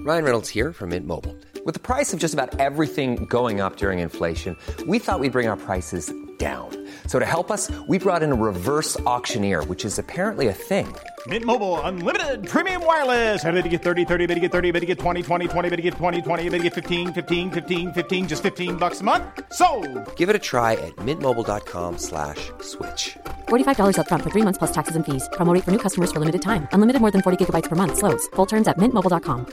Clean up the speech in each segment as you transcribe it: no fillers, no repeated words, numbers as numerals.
Ryan Reynolds here from Mint Mobile. With the price of just about everything going up during inflation, we thought we'd bring our prices down. So to help us, we brought in a reverse auctioneer, which is apparently a thing. Mint Mobile Unlimited Premium Wireless. How to get 30, 30, how to get 30, how to get 20, 20, 20, how to get 20, 20, how to get 15, 15, 15, 15, just $15 a month? Sold! Give it a try at mintmobile.com/switch. $45 up front for 3 months plus taxes and fees. Promo rate for new customers for limited time. Unlimited more than 40 gigabytes per month. Slows full terms at mintmobile.com.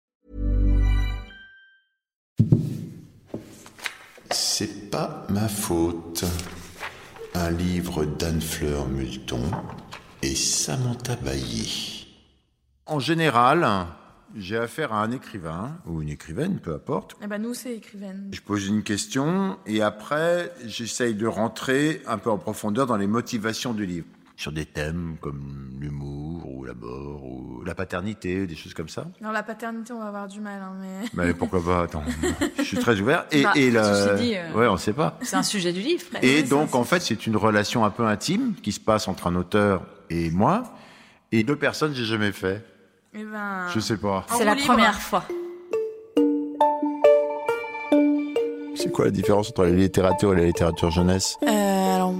C'est pas ma faute. Un livre d'Anne Fleur Multon et Samantha Bailly. En général, j'ai affaire à un écrivain ou une écrivaine, peu importe. Eh ben nous, c'est écrivaine. Je pose une question et après, j'essaye de rentrer un peu en profondeur dans les motivations du livre. Sur des thèmes comme l'humour ou la mort ou la paternité, des choses comme ça. Non, la paternité, on va avoir du mal, hein, mais... Mais pourquoi pas, attends. Je suis très ouvert. Ceci dit, ouais, on sait pas. C'est un sujet du livre. Presque. Et donc, en fait, c'est une relation un peu intime qui se passe entre un auteur et moi. Et 2 personnes, j'ai jamais fait. Eh ben... Je sais pas. C'est la première fois. C'est quoi la différence entre la littérature et la littérature jeunesse ? Alors...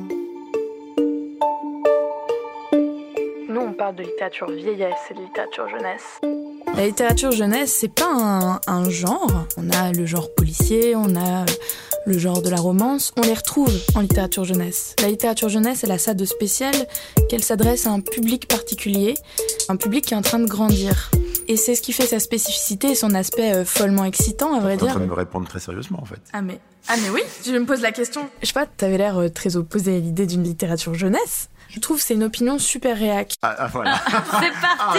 Nous, on parle de littérature vieillesse et de littérature jeunesse. La littérature jeunesse, c'est pas un genre. On a le genre policier, on a le genre de la romance. On les retrouve en littérature jeunesse. La littérature jeunesse, elle a ça de spécial qu'elle s'adresse à un public particulier, un public qui est en train de grandir. Et c'est ce qui fait sa spécificité et son aspect follement excitant, à vrai dire. Tu es en train de me répondre très sérieusement, en fait. Ah mais oui, je me pose la question. Je sais pas, t'avais l'air très opposé à l'idée d'une littérature jeunesse. Je trouve que c'est une opinion super réac. Voilà. C'est parti.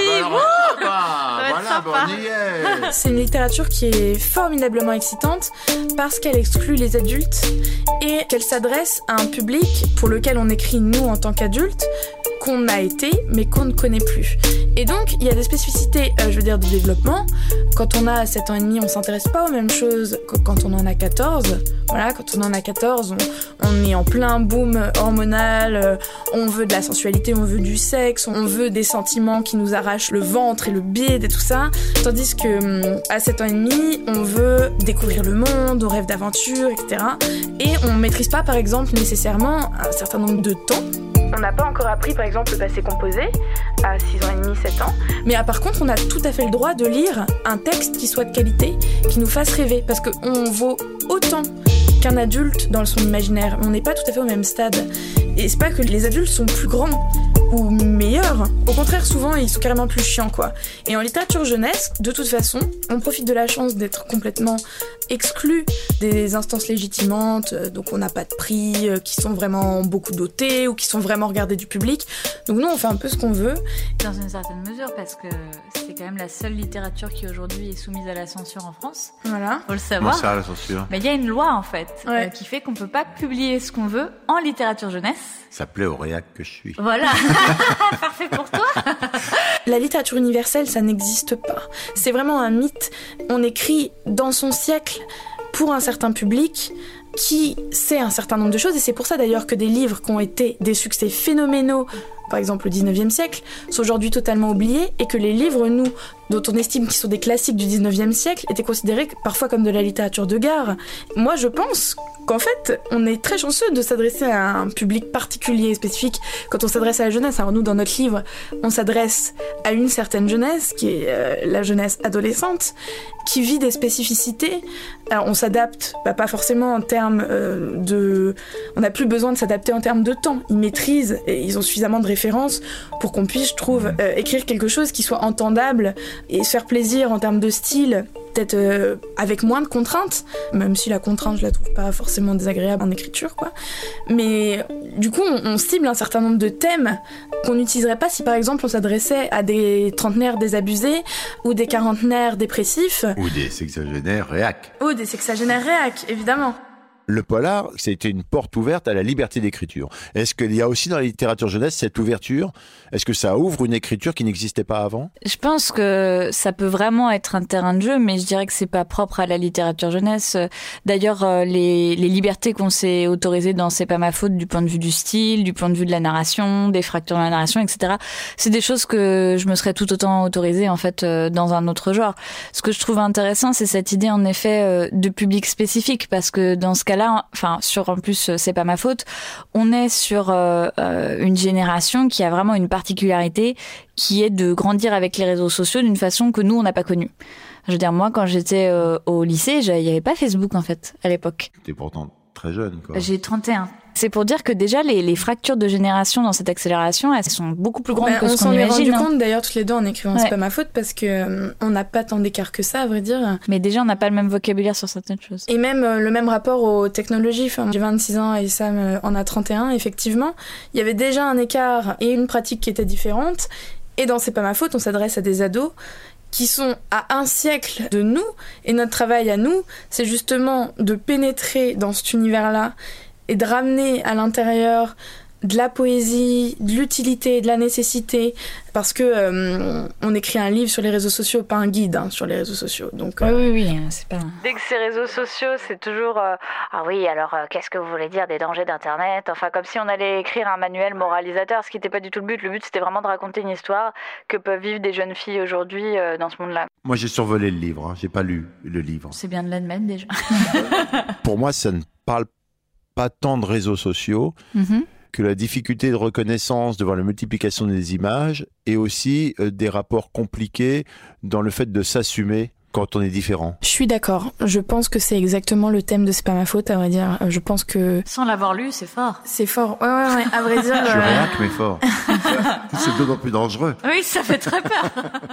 Voilà, on y est. C'est une littérature qui est formidablement excitante parce qu'elle exclut les adultes et qu'elle s'adresse à un public pour lequel on écrit nous en tant qu'adultes, qu'on a été mais qu'on ne connaît plus. Et donc il y a des spécificités, de développement. Quand on a 7 ans et demi, on s'intéresse pas aux mêmes choses que quand on en a 14. Voilà, quand on en a 14, on est en plein boom hormonal, on veut de la sensualité, on veut du sexe, on veut des sentiments qui nous arrachent le ventre et le bide et tout ça. Tandis que à 7 ans et demi, on veut découvrir le monde, on rêve d'aventure, etc. Et on maîtrise pas, par exemple, nécessairement un certain nombre de temps. On n'a pas encore appris, par exemple, le passé composé à 6 ans et demi, 7 ans. Mais par contre, on a tout à fait le droit de lire un texte qui soit de qualité, qui nous fasse rêver. Parce qu'on vaut autant qu'un adulte dans son imaginaire. On n'est pas tout à fait au même stade. Et c'est pas que les adultes sont plus grands ou meilleurs. Au contraire, souvent, ils sont carrément plus chiants, quoi. Et en littérature jeunesse, de toute façon, on profite de la chance d'être complètement exclu des instances légitimantes, donc on n'a pas de prix, qui sont vraiment beaucoup dotés ou qui sont vraiment regardés du public. Donc nous, on fait un peu ce qu'on veut. Dans une certaine mesure, parce que c'est quand même la seule littérature qui aujourd'hui est soumise à la censure en France. Voilà. Faut le savoir. Comment ça, la censure ? Mais il y a une loi, en fait, Ouais. qui fait qu'on peut pas publier ce qu'on veut en littérature jeunesse. Ça plaît au réac que je suis. Voilà. Parfait pour toi. La littérature universelle, ça n'existe pas. C'est vraiment un mythe. On écrit dans son siècle pour un certain public qui sait un certain nombre de choses. Et c'est pour ça d'ailleurs que des livres qui ont été des succès phénoménaux, par exemple le 19e siècle, sont aujourd'hui totalement oubliés et que les livres, nous, dont on estime qu'ils sont des classiques du 19e siècle, étaient considérés parfois comme de la littérature de gare. Moi, je pense qu'en fait, on est très chanceux de s'adresser à un public particulier et spécifique quand on s'adresse à la jeunesse. Alors nous, dans notre livre, on s'adresse à une certaine jeunesse, qui est la jeunesse adolescente, qui vit des spécificités. Alors on s'adapte, pas forcément en termes de... On n'a plus besoin de s'adapter en termes de temps. Ils maîtrisent et ils ont suffisamment de références pour qu'on puisse, je trouve, écrire quelque chose qui soit entendable et se faire plaisir en termes de style, peut-être avec moins de contraintes, même si la contrainte, je la trouve pas forcément désagréable en écriture, quoi. Mais du coup, on cible un certain nombre de thèmes qu'on n'utiliserait pas si, par exemple, on s'adressait à des trentenaires désabusés ou des quarantenaires dépressifs. Ou des sexagénaires réac. Ou des sexagénaires réac, évidemment. Le polar, c'était une porte ouverte à la liberté d'écriture. Est-ce qu'il y a aussi dans la littérature jeunesse cette ouverture ? Est-ce que ça ouvre une écriture qui n'existait pas avant ? Je pense que ça peut vraiment être un terrain de jeu, mais je dirais que c'est pas propre à la littérature jeunesse. D'ailleurs, les libertés qu'on s'est autorisées dans C'est pas ma faute du point de vue du style, du point de vue de la narration, des fractures dans la narration, etc. C'est des choses que je me serais tout autant autorisée en fait dans un autre genre. Ce que je trouve intéressant, c'est cette idée en effet de public spécifique, parce que dans ce cas-là, enfin sur en plus C'est pas ma faute, on est sur une génération qui a vraiment une particularité qui est de grandir avec les réseaux sociaux d'une façon que nous on n'a pas connue. Je veux dire, moi quand j'étais au lycée, il n'y avait pas Facebook en fait à l'époque. T'es pourtant très jeune, quoi. J'ai 31. C'est pour dire que déjà les fractures de génération dans cette accélération, elles sont beaucoup plus grandes que ce qu'on imagine. On s'en est rendu compte d'ailleurs toutes les deux en écrivant C'est pas ma faute, parce que on n'a pas tant d'écart que ça, à vrai dire. Mais déjà on n'a pas le même vocabulaire sur certaines choses. Et même le même rapport aux technologies. Enfin, j'ai 26 ans et Sam en a 31. Effectivement, il y avait déjà un écart et une pratique qui était différente. Et dans C'est pas ma faute, on s'adresse à des ados qui sont à un siècle de nous. Et notre travail à nous, c'est justement de pénétrer dans cet univers-là et de ramener à l'intérieur de la poésie, de l'utilité, de la nécessité, parce que on écrit un livre sur les réseaux sociaux, pas un guide sur les réseaux sociaux. Donc oui, c'est pas. Dès que c'est réseaux sociaux, c'est toujours ah oui, alors qu'est-ce que vous voulez dire des dangers d'internet ? Enfin, comme si on allait écrire un manuel moralisateur, ce qui n'était pas du tout le but. Le but, c'était vraiment de raconter une histoire que peuvent vivre des jeunes filles aujourd'hui dans ce monde-là. Moi, j'ai survolé le livre, j'ai pas lu le livre. C'est bien de l'admettre déjà. Pour moi, ça ne parle pas tant de réseaux sociaux que la difficulté de reconnaissance devant la multiplication des images et aussi des rapports compliqués dans le fait de s'assumer quand on est différent. Je suis d'accord. Je pense que c'est exactement le thème de C'est pas ma faute, à vrai dire. Je pense que... Sans l'avoir lu, c'est fort. C'est fort. Ouais. À vrai dire... Je réacte, mais fort. C'est d'autant plus dangereux. Oui, ça fait très peur.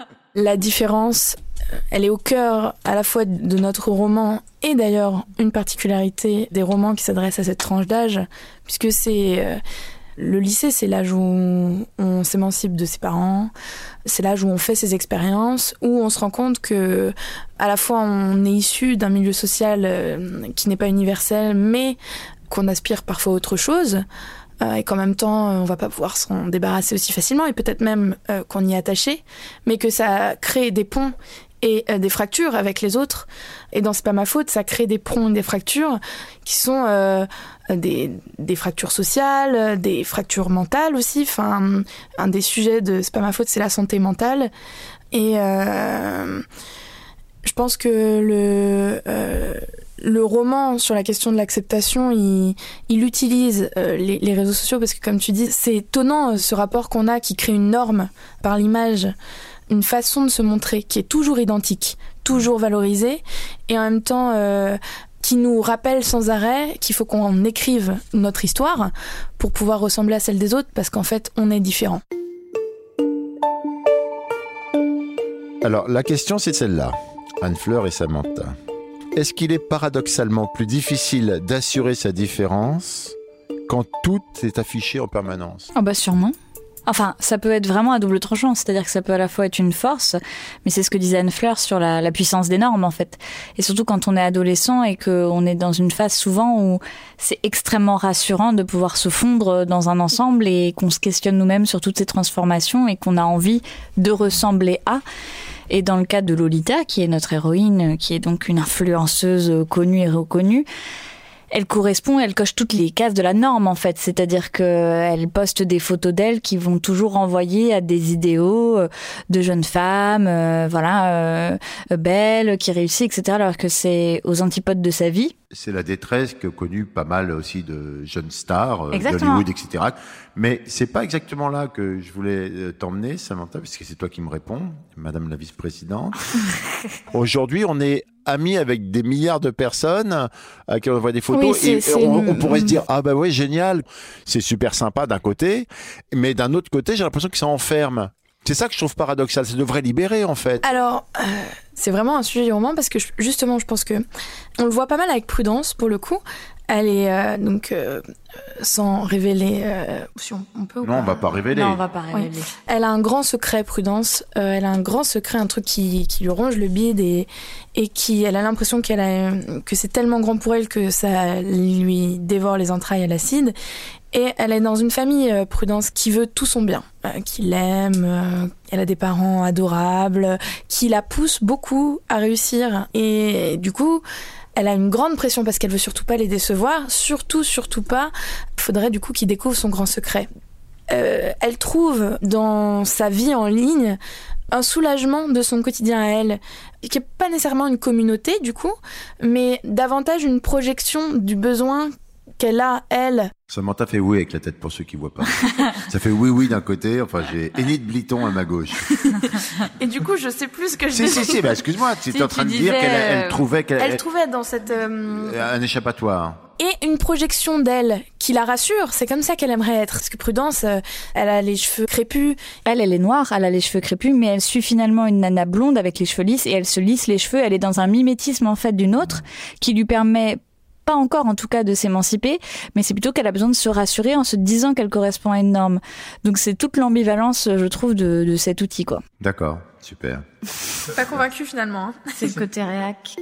La différence, elle est au cœur à la fois de notre roman et d'ailleurs une particularité des romans qui s'adressent à cette tranche d'âge, puisque c'est... Le lycée, c'est l'âge où on s'émancipe de ses parents, c'est l'âge où on fait ses expériences, où on se rend compte que à la fois on est issu d'un milieu social qui n'est pas universel, mais qu'on aspire parfois à autre chose, et qu'en même temps on va pas pouvoir s'en débarrasser aussi facilement, et peut-être même qu'on y est attaché, mais que ça crée des ponts et des fractures avec les autres. Et dans C'est pas ma faute, ça crée des ponts et des fractures qui sont des fractures sociales, des fractures mentales aussi. Enfin, un des sujets de C'est pas ma faute, c'est la santé mentale. Et je pense que le roman sur la question de l'acceptation, il utilise les réseaux sociaux parce que, comme tu dis, c'est étonnant ce rapport qu'on a qui crée une norme par l'image, une façon de se montrer qui est toujours identique, toujours valorisée, et en même temps qui nous rappelle sans arrêt qu'il faut qu'on écrive notre histoire pour pouvoir ressembler à celle des autres, parce qu'en fait, on est différents. Alors, la question, c'est celle-là. Anne-Fleur et Samantha. Est-ce qu'il est paradoxalement plus difficile d'assurer sa différence quand tout est affiché en permanence ? Ah bah sûrement. Enfin, ça peut être vraiment à double tranchant, c'est-à-dire que ça peut à la fois être une force, mais c'est ce que disait Anne-Fleur sur la puissance des normes, en fait. Et surtout quand on est adolescent et qu'on est dans une phase souvent où c'est extrêmement rassurant de pouvoir se fondre dans un ensemble et qu'on se questionne nous-mêmes sur toutes ces transformations et qu'on a envie de ressembler à. Et dans le cas de Lolita, qui est notre héroïne, qui est donc une influenceuse connue et reconnue, elle correspond, elle coche toutes les cases de la norme en fait, c'est-à-dire qu'elle poste des photos d'elle qui vont toujours renvoyer à des idéaux de jeunes femmes, belles, qui réussissent, etc. Alors que c'est aux antipodes de sa vie. C'est la détresse que connue pas mal aussi de jeunes stars Exactement. d'Hollywood, etc. Mais c'est pas exactement là que je voulais t'emmener, Samantha, puisque c'est toi qui me réponds, Madame la vice-présidente. Aujourd'hui, on est amis avec des milliards de personnes à qui on envoie des photos, oui, on pourrait se dire ah bah ouais, génial, c'est super sympa d'un côté, mais d'un autre côté, j'ai l'impression que ça enferme. C'est ça que je trouve paradoxal, ça devrait libérer en fait. Alors, c'est vraiment un sujet du roman parce que justement, je pense que on le voit pas mal avec Prudence pour le coup. Elle est donc sans révéler si on peut ou Non, pas. on va pas révéler. Non, on va pas révéler. Oui. Elle a un grand secret, Prudence. Elle a un grand secret, un truc qui lui ronge le bide et elle a l'impression que c'est tellement grand pour elle que ça lui dévore les entrailles à l'acide. Et elle est dans une famille, Prudence, qui veut tout son bien, qui l'aime, elle a des parents adorables, qui la poussent beaucoup à réussir. Et du coup, elle a une grande pression parce qu'elle veut surtout pas les décevoir, surtout pas. Il faudrait du coup qu'il découvre son grand secret. Elle trouve dans sa vie en ligne un soulagement de son quotidien à elle, qui est pas nécessairement une communauté du coup, mais davantage une projection du besoin qu'elle a, elle. Samantha fait oui avec la tête pour ceux qui voient pas. Ça fait oui d'un côté. Enfin, j'ai Enid Bliton à ma gauche. Et du coup, je sais plus ce que je Si, bah, excuse-moi, tu étais en train de dire qu'elle trouvait Elle trouvait dans cette... un échappatoire. Et une projection d'elle qui la rassure, c'est comme ça qu'elle aimerait être. Parce que Prudence, elle a les cheveux crépus. Elle est noire, elle a les cheveux crépus, mais elle suit finalement une nana blonde avec les cheveux lisses et elle se lisse les cheveux. Elle est dans un mimétisme en fait d'une autre qui lui permet pas encore en tout cas de s'émanciper, mais c'est plutôt qu'elle a besoin de se rassurer en se disant qu'elle correspond à une norme. Donc c'est toute l'ambivalence, je trouve, de cet outil, quoi. D'accord, super. Pas convaincue finalement. Hein. C'est le côté réac.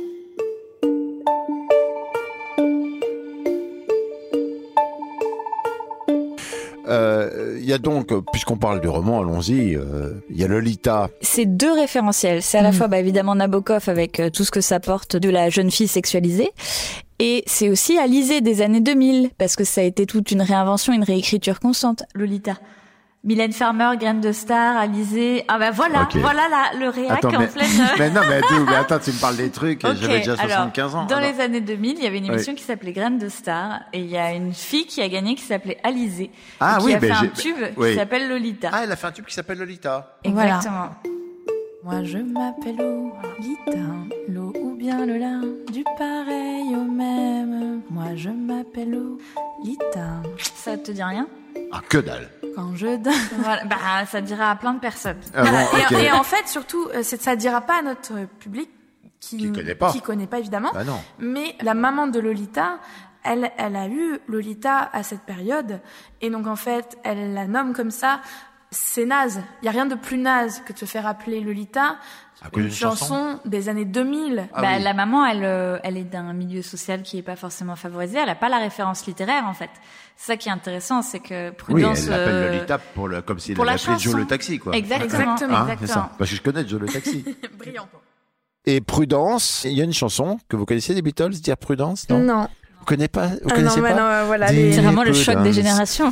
Il y a donc, puisqu'on parle du roman, allons-y, il y a Lolita. C'est deux référentiels. C'est à la fois évidemment Nabokov avec tout ce que ça porte de la jeune fille sexualisée. Et c'est aussi Alizée des années 2000, parce que ça a été toute une réinvention, une réécriture constante, Lolita. Mylène Farmer, Graine de Star, Alizée. Ah ben voilà, Okay. voilà le réac Attends, en pleine... mais non, mais attends, tu me parles des trucs, Okay, j'avais déjà 75 ans. Dans les années 2000, il y avait une émission qui s'appelait Graine de Star, et il y a une fille qui a gagné qui s'appelait Alizée. Ah et qui oui, a fait un j'ai... tube oui. qui s'appelle Lolita. Ah, elle a fait un tube qui s'appelle Lolita. Exactement. Moi je m'appelle Lolita, l'eau ou bien Lola, du pareil au même. Moi je m'appelle Lolita. Ça te dit rien? Ah, que dalle. Quand je donne... Voilà, bah, ça dira à plein de personnes. Ah bon, ok. Et en fait, surtout, ça ne dira pas à notre public qui connaît pas évidemment. Bah non. Mais la maman de Lolita, elle a eu Lolita à cette période. Et donc, en fait, elle la nomme comme ça. C'est naze. Il n'y a rien de plus naze que de se faire appeler Lolita. À cause d'une chanson des années 2000. Ah bah, oui. La maman, elle est d'un milieu social qui est pas forcément favorisé. Elle n'a pas la référence littéraire, en fait. C'est ça qui est intéressant, c'est que Prudence... Oui, elle l'appelle Lolita comme si elle pour la avait appelé chanson. Joe le taxi, quoi. Exactement. C'est ça. Parce que je connais Joe le taxi. Brillant. Et Prudence, il y a une chanson que vous connaissez des Beatles, dire Prudence, non? Non. Vous connaissez pas? Non, voilà. C'est vraiment le choc des générations.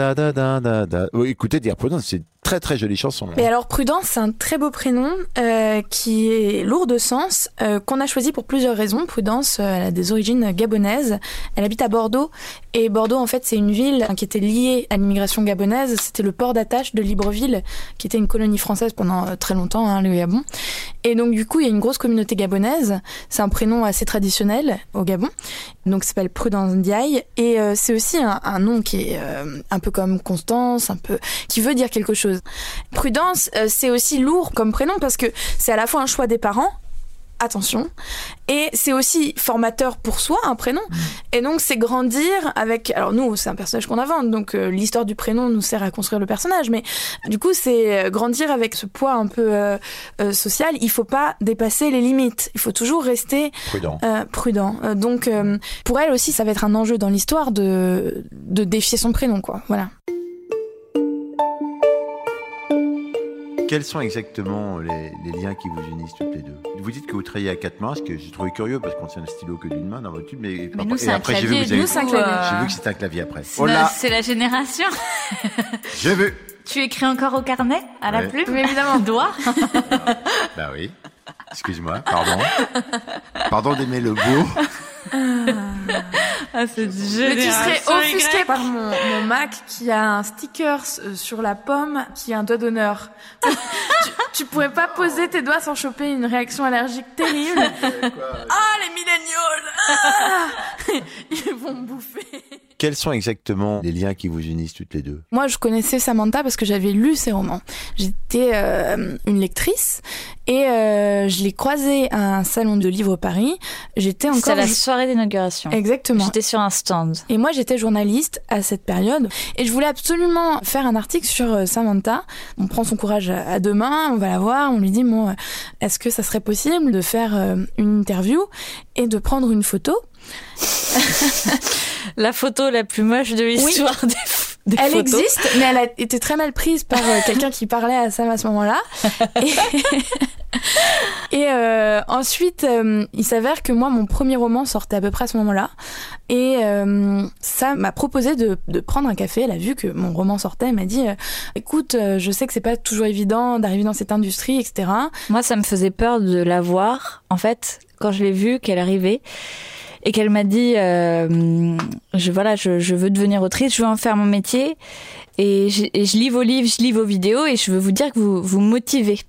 Oui, écoutez, dire Prudence, c'est une très très jolie chanson. Mais alors Prudence, c'est un très beau prénom qui est lourd de sens, qu'on a choisi pour plusieurs raisons. Prudence, elle a des origines gabonaises. Elle habite à Bordeaux. Et Bordeaux, en fait, c'est une ville qui était liée à l'immigration gabonaise. C'était le port d'attache de Libreville, qui était une colonie française pendant très longtemps, le Gabon. Et donc, du coup, il y a une grosse communauté gabonaise. C'est un prénom assez traditionnel au Gabon. Donc, ça s'appelle Prudence Ndiaye. Et c'est aussi un nom qui est un peu comme Constance, qui veut dire quelque chose. Prudence, c'est aussi lourd comme prénom parce que c'est à la fois un choix des parents, attention, et c'est aussi formateur pour soi, un prénom. Et donc c'est grandir avec... Alors nous, c'est un personnage qu'on invente, donc l'histoire du prénom nous sert à construire le personnage, mais du coup c'est grandir avec ce poids un peu social. Il faut pas dépasser les limites, il faut toujours rester prudent. Donc pour elle aussi, ça va être un enjeu dans l'histoire de défier son prénom, quoi. Voilà. Quels sont exactement les liens qui vous unissent toutes les deux? Vous dites que vous travaillez à quatre mains, ce que j'ai trouvé curieux parce qu'on tient un stylo que d'une main dans votre tube, mais nous, c'est après un j'ai vu que clavier. vous avez... J'ai vu que c'était un clavier après. C'est la génération. J'ai vu. Tu écris encore au carnet, à la plume? Oui, évidemment. Doigt. Bah oui. Excuse-moi, pardon. Pardon d'aimer le beau. Ah, c'est Mais tu serais offusqué par mon Mac qui a un sticker sur la pomme qui a un doigt d'honneur. tu pourrais pas poser tes doigts sans choper une réaction allergique terrible. Ah, les milléniaux! Ils vont me bouffer. Quels sont exactement les liens qui vous unissent toutes les deux ? Moi, je connaissais Samantha parce que j'avais lu ses romans. J'étais une lectrice et je l'ai croisée à un salon de livres Paris. C'était la soirée d'inauguration. Exactement. J'étais sur un stand. Et moi, j'étais journaliste à cette période et je voulais absolument faire un article sur Samantha. On prend son courage à deux mains, on va la voir, on lui dit bon, est-ce que ça serait possible de faire une interview et de prendre une photo ? La photo la plus moche de l'histoire des elle photos. Existe, mais elle a été très mal prise par quelqu'un qui parlait à Sam à ce moment-là. Et ensuite, il s'avère que moi, mon premier roman sortait à peu près à ce moment-là. Et Sam m'a proposé de prendre un café. Elle a vu que mon roman sortait. Elle m'a dit écoute, je sais que c'est pas toujours évident d'arriver dans cette industrie, etc. Moi, ça me faisait peur de la voir. En fait, quand je l'ai vue, qu'elle arrivait, et qu'elle m'a dit je veux devenir autrice, je veux en faire mon métier, et je lis vos livres, je lis vos vidéos, et je veux vous dire que vous me motivez.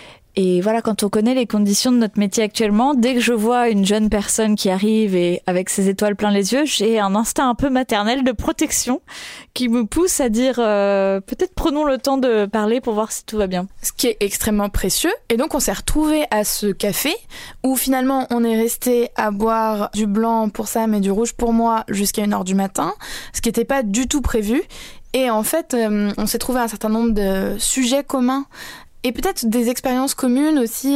Et voilà, quand on connaît les conditions de notre métier actuellement, dès que je vois une jeune personne qui arrive et avec ses étoiles plein les yeux, j'ai un instinct un peu maternel de protection qui me pousse à dire peut-être prenons le temps de parler pour voir si tout va bien. Ce qui est extrêmement précieux. Et donc on s'est retrouvés à ce café où finalement on est resté à boire du blanc pour Sam et du rouge pour moi jusqu'à 1h du matin, ce qui n'était pas du tout prévu. Et en fait, on s'est trouvé un certain nombre de sujets communs. Et peut-être des expériences communes aussi,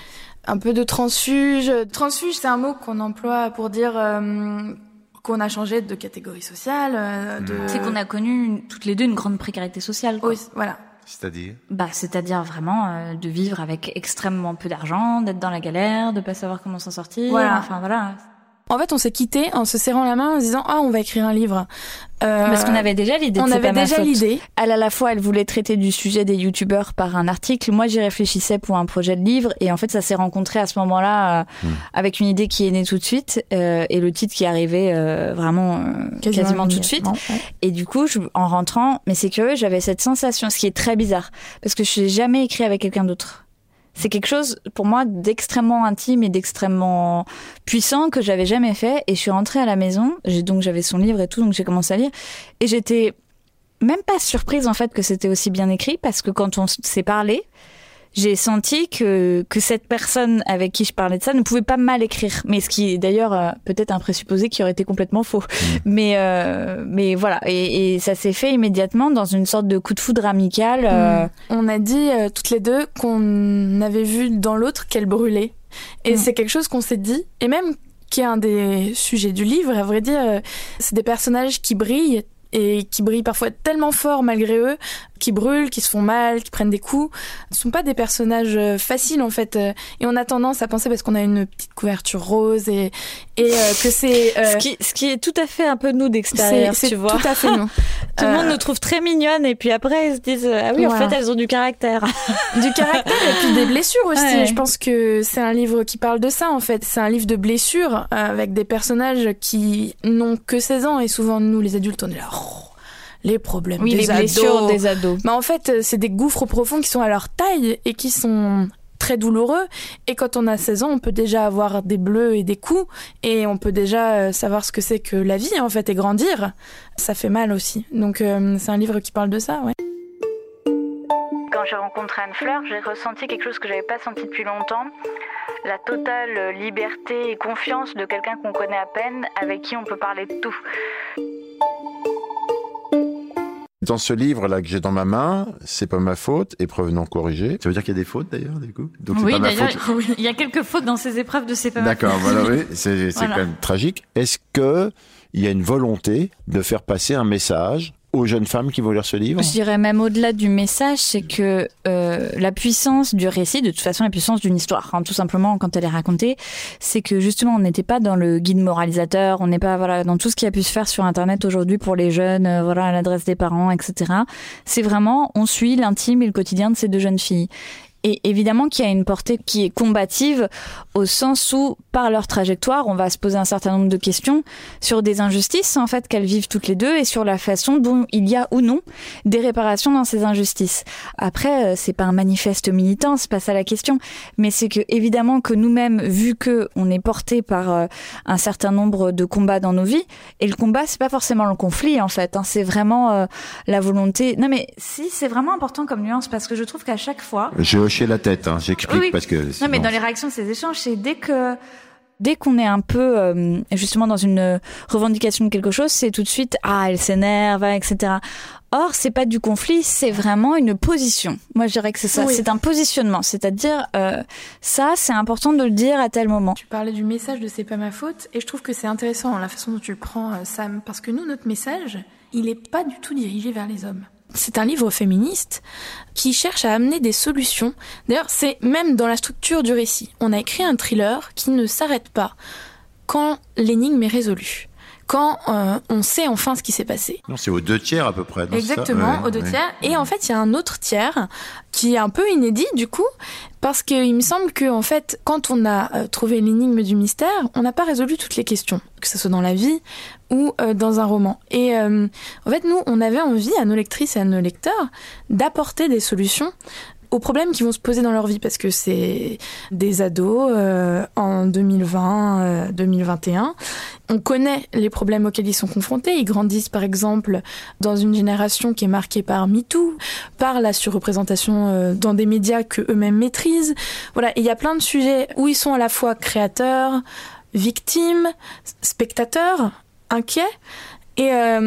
un peu de transfuge. Transfuge, c'est un mot qu'on emploie pour dire qu'on a changé de catégorie sociale. C'est qu'on a connu toutes les deux une grande précarité sociale, quoi. Oui, voilà. C'est-à-dire ? C'est-à-dire vraiment de vivre avec extrêmement peu d'argent, d'être dans la galère, de pas savoir comment s'en sortir. Voilà. Enfin voilà. En fait, on s'est quittés en se serrant la main en se disant on va écrire un livre. Parce qu'on avait déjà l'idée. On avait déjà l'idée. Elle, à la fois, elle voulait traiter du sujet des youtubeurs par un article. Moi, j'y réfléchissais pour un projet de livre. Et en fait, ça s'est rencontré à ce moment-là avec une idée qui est née tout de suite et le titre qui est arrivé vraiment quasiment tout de suite. Ouais. Et du coup, en rentrant, mais c'est curieux, j'avais cette sensation, ce qui est très bizarre, parce que je n'ai jamais écrit avec quelqu'un d'autre. C'est quelque chose, pour moi, d'extrêmement intime et d'extrêmement puissant que j'avais jamais fait. Et je suis rentrée à la maison, j'avais son livre et tout, donc j'ai commencé à lire. Et j'étais même pas surprise, en fait, que c'était aussi bien écrit, parce que quand on s'est parlé, j'ai senti que cette personne avec qui je parlais de ça ne pouvait pas mal écrire. Mais ce qui est d'ailleurs peut-être un présupposé qui aurait été complètement faux. Mais voilà. Et ça s'est fait immédiatement dans une sorte de coup de foudre amical. On a dit toutes les deux qu'on avait vu dans l'autre qu'elle brûlait. Et c'est quelque chose qu'on s'est dit. Et même qui est un des sujets du livre, à vrai dire, c'est des personnages qui brillent. Et qui brillent parfois tellement fort malgré eux, qui brûlent, qui se font mal, qui prennent des coups. Ce ne sont pas des personnages faciles en fait. Et on a tendance à penser, parce qu'on a une petite couverture rose et que c'est... Ce qui est tout à fait un peu nous d'extérieur, tu vois. C'est tout à fait nous. Tout le monde nous trouve très mignonnes et puis après ils se disent ah oui, en fait elles ont du caractère. Du caractère et puis des blessures aussi. Ouais. Je pense que c'est un livre qui parle de ça en fait. C'est un livre de blessures avec des personnages qui n'ont que 16 ans et souvent nous les adultes on est là... les problèmes des les blessures des ados. Mais en fait, c'est des gouffres profonds qui sont à leur taille et qui sont très douloureux. Et quand on a 16 ans, on peut déjà avoir des bleus et des coups. Et on peut déjà savoir ce que c'est que la vie, en fait, et grandir. Ça fait mal aussi. Donc, c'est un livre qui parle de ça, ouais. Quand j'ai rencontré Anne Fleur, j'ai ressenti quelque chose que j'avais pas senti depuis longtemps. La totale liberté et confiance de quelqu'un qu'on connaît à peine, avec qui on peut parler de tout. Dans ce livre-là que j'ai dans ma main, c'est pas ma faute, épreuve non corrigée. Ça veut dire qu'il y a des fautes d'ailleurs, du coup? Donc oui, c'est pas d'ailleurs, ma faute. il y a quelques fautes dans ces épreuves de c'est pas ma faute. D'accord, voilà, oui, c'est voilà. Quand même tragique. Est-ce que il y a une volonté de faire passer un message aux jeunes femmes qui vont lire ce livre? Je dirais même au-delà du message, c'est que la puissance du récit, de toute façon la puissance d'une histoire, hein, tout simplement quand elle est racontée, c'est que justement on n'était pas dans le guide moralisateur, on n'est pas dans tout ce qui a pu se faire sur Internet aujourd'hui pour les jeunes, à l'adresse des parents, etc. C'est vraiment, on suit l'intime et le quotidien de ces deux jeunes filles. et évidemment qu'il y a une portée qui est combative au sens où, par leur trajectoire, on va se poser un certain nombre de questions sur des injustices en fait qu'elles vivent toutes les deux et sur la façon dont il y a ou non des réparations dans ces injustices. Après, c'est pas un manifeste militant, c'est pas ça la question, mais c'est que évidemment que nous-mêmes, vu que on est porté par un certain nombre de combats dans nos vies, et le combat c'est pas forcément le conflit en fait, hein, c'est vraiment la volonté. Non mais si, c'est vraiment important comme nuance parce que je trouve qu'à chaque fois. J'ai hoché la tête, hein, j'explique oui. Parce que. Non mais dans les réactions de ces échanges, c'est dès qu'on est un peu justement dans une revendication de quelque chose, c'est tout de suite elle s'énerve, etc. Or, c'est pas du conflit, c'est vraiment une position. Moi, je dirais que c'est ça, c'est un positionnement. C'est-à-dire, ça, c'est important de le dire à tel moment. Tu parlais du message de C'est pas ma faute, et je trouve que c'est intéressant la façon dont tu le prends, Sam, parce que nous, notre message, il est pas du tout dirigé vers les hommes. C'est un livre féministe qui cherche à amener des solutions. D'ailleurs, c'est même dans la structure du récit. On a écrit un thriller qui ne s'arrête pas quand l'énigme est résolue. Quand on sait enfin ce qui s'est passé. Non, c'est aux 2/3 à peu près. Non, exactement, aux 2/3. Et en fait, il y a un autre tiers qui est un peu inédit du coup, parce qu'il me semble que en fait, quand on a trouvé l'énigme du mystère, on n'a pas résolu toutes les questions, que ce soit dans la vie ou dans un roman. Et en fait, nous, on avait envie, à nos lectrices et à nos lecteurs, d'apporter des solutions aux problèmes qui vont se poser dans leur vie, parce que c'est des ados en 2020, 2021. On connaît les problèmes auxquels ils sont confrontés. Ils grandissent, par exemple, dans une génération qui est marquée par MeToo, par la surreprésentation dans des médias que eux-mêmes maîtrisent. Voilà, il y a plein de sujets où ils sont à la fois créateurs, victimes, spectateurs, inquiets. Et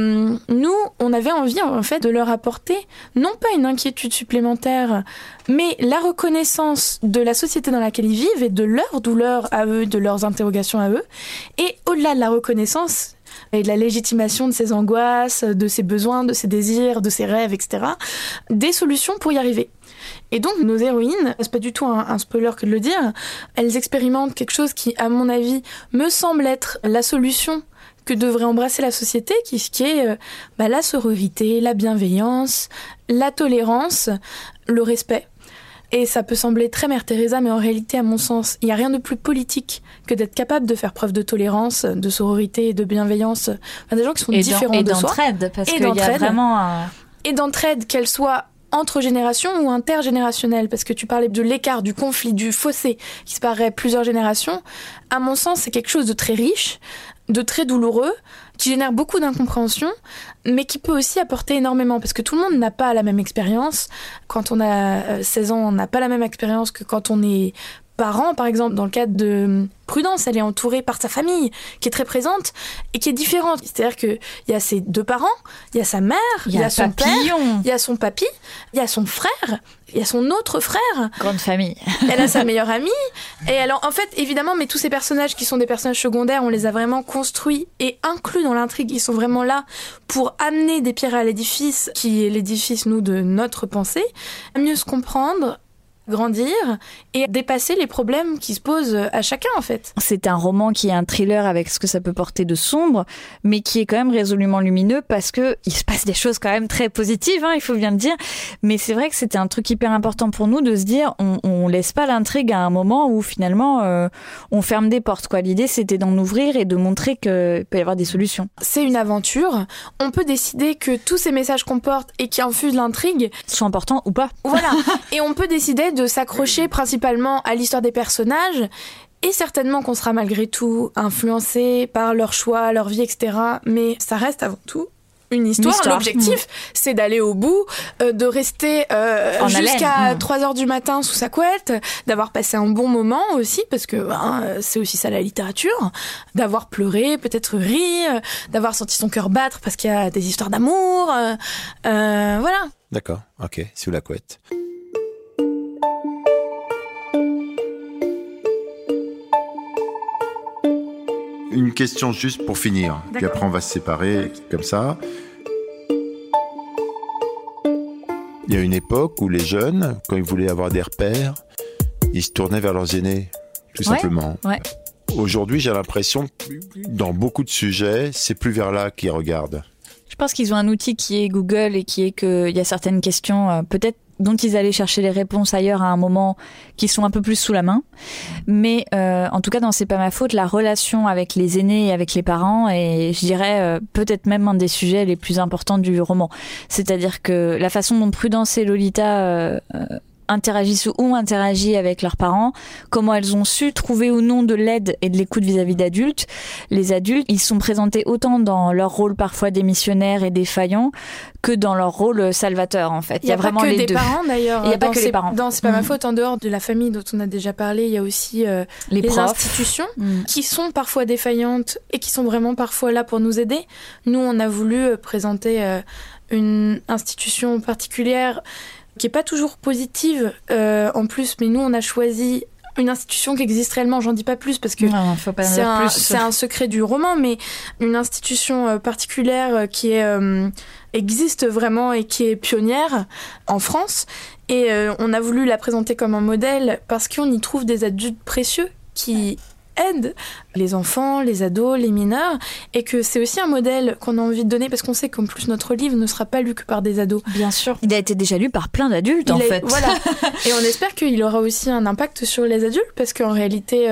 nous, on avait envie en fait de leur apporter non pas une inquiétude supplémentaire, mais la reconnaissance de la société dans laquelle ils vivent et de leurs douleurs à eux, de leurs interrogations à eux. Et au-delà de la reconnaissance et de la légitimation de ces angoisses, de ces besoins, de ces désirs, de ces rêves, etc., des solutions pour y arriver. Et donc, nos héroïnes, c'est pas du tout un spoiler que de le dire, elles expérimentent quelque chose qui, à mon avis, me semble être la solution que devrait embrasser la société, qui est la sororité, la bienveillance, la tolérance, le respect. Et ça peut sembler très Mère Teresa, mais en réalité, à mon sens, il n'y a rien de plus politique que d'être capable de faire preuve de tolérance, de sororité et de bienveillance. Enfin, des gens qui sont différents de soi. Et d'entraide, parce qu'il y a vraiment Et d'entraide, qu'elle soit entre générations ou intergénérationnelle, parce que tu parlais de l'écart, du conflit, du fossé qui se paraît plusieurs générations. À mon sens, c'est quelque chose de très riche, de très douloureux, qui génère beaucoup d'incompréhension, mais qui peut aussi apporter énormément, parce que tout le monde n'a pas la même expérience. Quand on a 16 ans, on n'a pas la même expérience que quand on est parent, par exemple. Dans le cadre de Prudence, elle est entourée par sa famille, qui est très présente et qui est différente. C'est-à-dire qu'il y a ses deux parents, il y a sa mère, il y a son père, il y a son papy, il y a son frère, il y a son autre frère. Grande famille. Elle a sa meilleure amie. Et alors, en fait, évidemment, mais tous ces personnages qui sont des personnages secondaires, on les a vraiment construits et inclus dans l'intrigue. Ils sont vraiment là pour amener des pierres à l'édifice, qui est l'édifice, nous, de notre pensée, à mieux se comprendre, grandir et dépasser les problèmes qui se posent à chacun, en fait. C'est un roman qui est un thriller avec ce que ça peut porter de sombre, mais qui est quand même résolument lumineux parce que il se passe des choses quand même très positives, hein, il faut bien le dire. Mais c'est vrai que c'était un truc hyper important pour nous de se dire, on laisse pas l'intrigue à un moment où finalement on ferme des portes, quoi. L'idée, c'était d'en ouvrir et de montrer qu'il peut y avoir des solutions. C'est une aventure. On peut décider que tous ces messages qu'on porte et qui infusent l'intrigue sont importants ou pas. Voilà. Et on peut décider de s'accrocher principalement à l'histoire des personnages, et certainement qu'on sera malgré tout influencé par leurs choix, leur vie, etc. Mais ça reste avant tout une histoire. L'objectif, c'est d'aller au bout, de rester jusqu'à 3h du matin sous sa couette, d'avoir passé un bon moment aussi, parce que c'est aussi ça la littérature, d'avoir pleuré, peut-être ri, d'avoir senti son cœur battre parce qu'il y a des histoires d'amour. Voilà. D'accord, ok, sous la couette. Une question juste pour finir, d'accord. Puis après on va se séparer comme ça. Il y a une époque où les jeunes, quand ils voulaient avoir des repères, ils se tournaient vers leurs aînés, tout simplement. Ouais. Aujourd'hui, j'ai l'impression que dans beaucoup de sujets, c'est plus vers là qu'ils regardent. Je pense qu'ils ont un outil qui est Google et qui est qu'il y a certaines questions, peut-être dont ils allaient chercher les réponses ailleurs à un moment qui sont un peu plus sous la main. Mais en tout cas, dans C'est pas ma faute, la relation avec les aînés et avec les parents est, je dirais, peut-être même un des sujets les plus importants du roman. C'est-à-dire que la façon dont Prudence et Lolita interagissent ou ont interagi avec leurs parents, comment elles ont su trouver ou non de l'aide et de l'écoute vis-à-vis d'adultes. Les adultes, ils sont présentés autant dans leur rôle parfois démissionnaire et défaillant que dans leur rôle salvateur, en fait. Il y a vraiment les deux. Il n'y a pas que des parents, d'ailleurs. Il n'y a pas que les parents. Dans C'est pas ma faute, en dehors de la famille dont on a déjà parlé, il y a aussi les institutions qui sont parfois défaillantes et qui sont vraiment parfois là pour nous aider. Nous, on a voulu présenter une institution particulière qui est pas toujours positive en plus, mais nous on a choisi une institution qui existe réellement, j'en dis pas plus parce que faut pas c'est un secret du roman, mais une institution particulière qui existe vraiment et qui est pionnière en France, et on a voulu la présenter comme un modèle parce qu'on y trouve des adultes précieux qui aident les enfants, les ados, les mineurs, et que c'est aussi un modèle qu'on a envie de donner parce qu'on sait qu'en plus notre livre ne sera pas lu que par des ados. Bien sûr. Il a été déjà lu par plein d'adultes en fait. Voilà. Et on espère qu'il aura aussi un impact sur les adultes parce qu'en réalité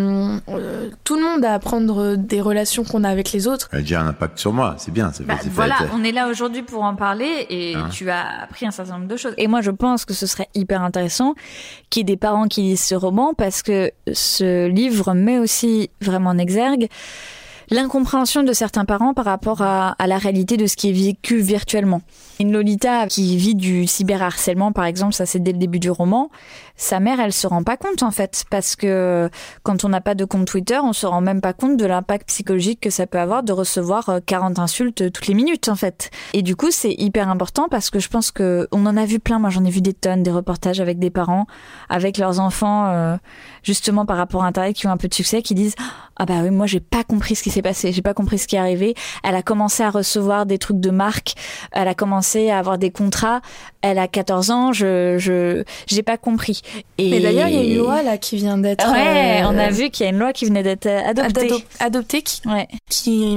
tout le monde a à apprendre des relations qu'on a avec les autres. Il a déjà un impact sur moi, c'est bien. Voilà, on est là aujourd'hui pour en parler et tu as appris un certain nombre de choses. Et moi je pense que ce serait hyper intéressant qu'il y ait des parents qui lisent ce roman parce que ce livre met aussi vraiment en exergue l'incompréhension de certains parents par rapport à la réalité de ce qui est vécu virtuellement. Une Lolita qui vit du cyberharcèlement, par exemple, ça c'est dès le début du roman, sa mère, elle se rend pas compte en fait, parce que quand on n'a pas de compte Twitter, on se rend même pas compte de l'impact psychologique que ça peut avoir de recevoir 40 insultes toutes les minutes en fait. Et du coup, c'est hyper important parce que je pense que on en a vu plein, moi j'en ai vu des tonnes, des reportages avec des parents, avec leurs enfants, justement par rapport à Internet qui ont un peu de succès, qui disent « Ah bah oui, moi j'ai pas compris ce qui s'est passé, j'ai pas compris ce qui est arrivé. Elle a commencé à recevoir des trucs de marque, elle a commencé à avoir des contrats, elle a 14 ans, j'ai pas compris. » Mais d'ailleurs, il y a une loi là qui vient d'être... Ouais, on a vu qu'il y a une loi qui venait d'être adoptée qui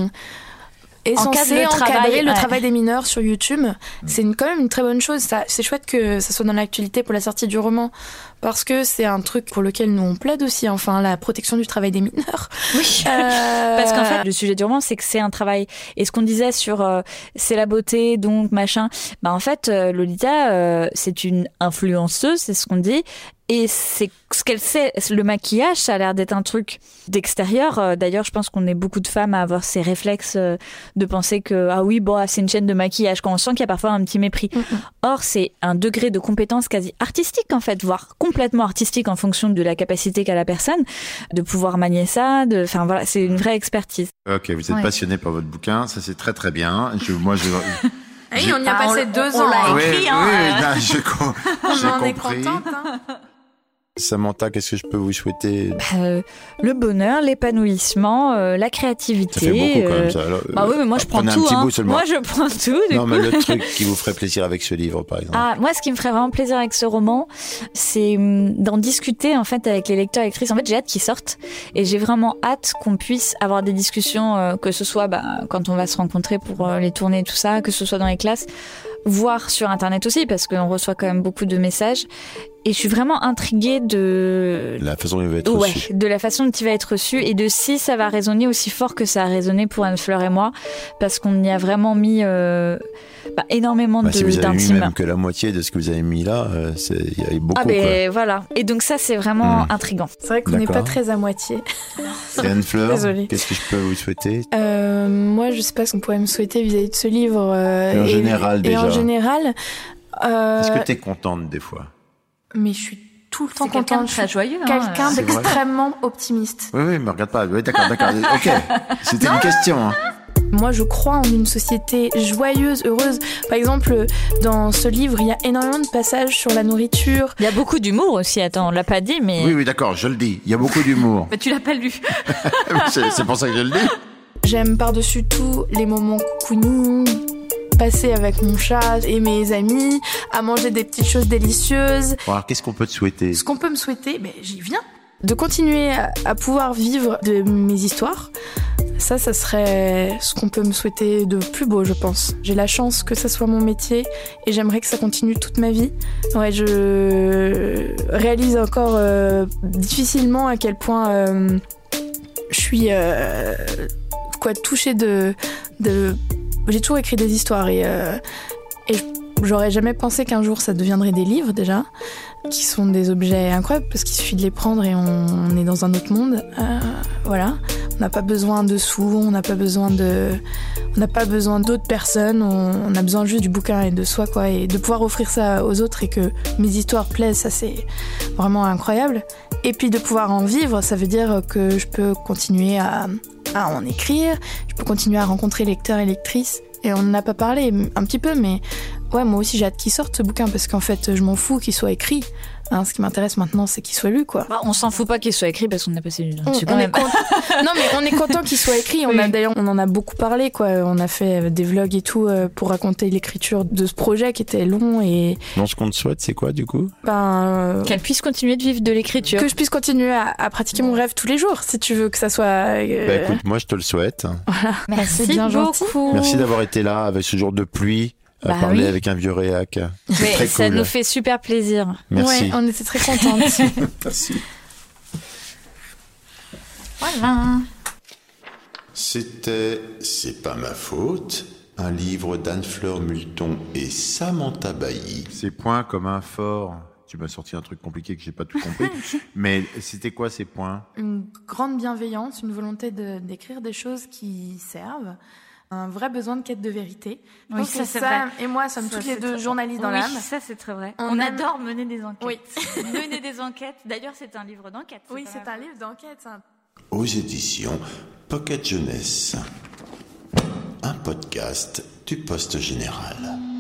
est censée encadrer le travail des mineurs sur YouTube. C'est quand même une très bonne chose. C'est chouette que ça soit dans l'actualité pour la sortie du roman, parce que c'est un truc pour lequel nous on plaide aussi, enfin la protection du travail des mineurs. Oui. Parce qu'en fait, le sujet du roman, c'est que c'est un travail. Et ce qu'on disait sur c'est la beauté, donc machin. Bah en fait, Lolita, c'est une influenceuse, c'est ce qu'on dit. Et c'est ce qu'elle sait. Le maquillage, ça a l'air d'être un truc d'extérieur. D'ailleurs, je pense qu'on est beaucoup de femmes à avoir ces réflexes de penser que ah oui, bon, c'est une chaîne de maquillage. Quand on sent qu'il y a parfois un petit mépris. Or, c'est un degré de compétence quasi artistique en fait, voire complètement artistique en fonction de la capacité qu'a la personne de pouvoir manier ça. Enfin voilà, c'est une vraie expertise. Ok, vous êtes passionné par votre bouquin, ça c'est très très bien. Moi, oui, on y a passé 2 ans. On l'a écrit, j'ai on en est compris. contente. Samantha, qu'est-ce que je peux vous souhaiter ? Le bonheur, l'épanouissement, la créativité. Ça fait beaucoup quand même ça. Alors, bah oui, mais moi je prends tout. Moi je prends tout. Non, mais le truc qui vous ferait plaisir avec ce livre, par exemple. Ah, moi ce qui me ferait vraiment plaisir avec ce roman, c'est d'en discuter en fait avec les lecteurs et lectrices. En fait, j'ai hâte qu'ils sortent et j'ai vraiment hâte qu'on puisse avoir des discussions, que ce soit quand on va se rencontrer pour les tournées et tout ça, que ce soit dans les classes, voire sur Internet aussi, parce qu'on reçoit quand même beaucoup de messages. Et je suis vraiment intriguée de la façon dont il va être reçu. De la façon dont il va être reçu et de si ça va résonner aussi fort que ça a résonné pour Anne-Fleur et moi, parce qu'on y a vraiment mis énormément si vous avez d'intime. mis même que la moitié de ce que vous avez mis là, il y a eu beaucoup. Voilà. Et donc ça, c'est vraiment intriguant. C'est vrai qu'on n'est pas très à moitié. C'est Anne-Fleur. Désolée. Qu'est-ce que je peux vous souhaiter ? Moi, je sais pas ce qu'on pourrait me souhaiter vis-à-vis de ce livre. Et en général, déjà. Et en général. Est-ce que t'es contente des fois ? Mais je suis tout le temps contente. Quelqu'un de très joyeux. Quelqu'un d'extrêmement optimiste. Oui, mais regarde pas. Oui, d'accord. Ok. C'était une question. Moi, je crois en une société joyeuse, heureuse. Par exemple, dans ce livre, il y a énormément de passages sur la nourriture. Il y a beaucoup d'humour aussi. Attends, on l'a pas dit, mais... Oui, d'accord, je le dis. Il y a beaucoup d'humour. Mais tu l'as pas lu. C'est pour ça que je le dis. J'aime par-dessus tout les moments cocooning, passer avec mon chat et mes amis, à manger des petites choses délicieuses. Bon, alors, qu'est-ce qu'on peut te souhaiter ? Ce qu'on peut me souhaiter, j'y viens. De continuer à pouvoir vivre de mes histoires, Ça serait ce qu'on peut me souhaiter de plus beau, je pense. J'ai la chance que ça soit mon métier et j'aimerais que ça continue toute ma vie. Ouais, je réalise encore difficilement à quel point je suis touchée de... J'ai toujours écrit des histoires et j'aurais jamais pensé qu'un jour ça deviendrait des livres déjà, qui sont des objets incroyables parce qu'il suffit de les prendre et on est dans un autre monde. Voilà. On n'a pas besoin de sous, on n'a pas besoin d'autres personnes, on a besoin juste du bouquin et de soi, quoi. Et de pouvoir offrir ça aux autres et que mes histoires plaisent, ça c'est vraiment incroyable. Et puis de pouvoir en vivre, ça veut dire que je peux continuer à en écrire, je peux continuer à rencontrer lecteurs et lectrices. Et on n'en a pas parlé un petit peu, mais ouais, moi aussi j'ai hâte qu'il sorte ce bouquin parce qu'en fait je m'en fous qu'il soit écrit. Ce qui m'intéresse maintenant, c'est qu'il soit lu, quoi. On s'en fout pas qu'il soit écrit parce qu'on a passé une heure dessus quand même. Non, mais on est content qu'il soit écrit. D'ailleurs, on en a beaucoup parlé, quoi. On a fait des vlogs et tout pour raconter l'écriture de ce projet qui était long et. Non, ce qu'on te souhaite, c'est quoi, du coup ? Qu'elle puisse continuer de vivre de l'écriture. Que je puisse continuer à pratiquer mon rêve tous les jours, si tu veux que ça soit. Écoute, moi, je te le souhaite. Voilà. Merci c'est bien beaucoup. Gentil. Merci d'avoir été là avec ce jour de pluie. À parler avec un vieux réac. C'est très ça cool. nous fait super plaisir. Merci. Ouais, on était très contentes. Merci. Voilà. C'était C'est pas ma faute, un livre d'Anne-Fleur Multon et Samantha Bailly. Ces points communs forts. Tu m'as sorti un truc compliqué que j'ai pas tout compris. Mais c'était quoi ces points ? Une grande bienveillance, une volonté d'écrire des choses qui servent. Un vrai besoin de quête de vérité. Oui, ça c'est vrai. Et moi sommes toutes les deux journalistes dans l'âme. Oui, ça c'est très vrai. On adore mener des enquêtes. Oui. Mener des enquêtes. D'ailleurs, c'est un livre d'enquête. Oui, c'est un livre d'enquête. Aux éditions Pocket Jeunesse. Un podcast du Poste Général.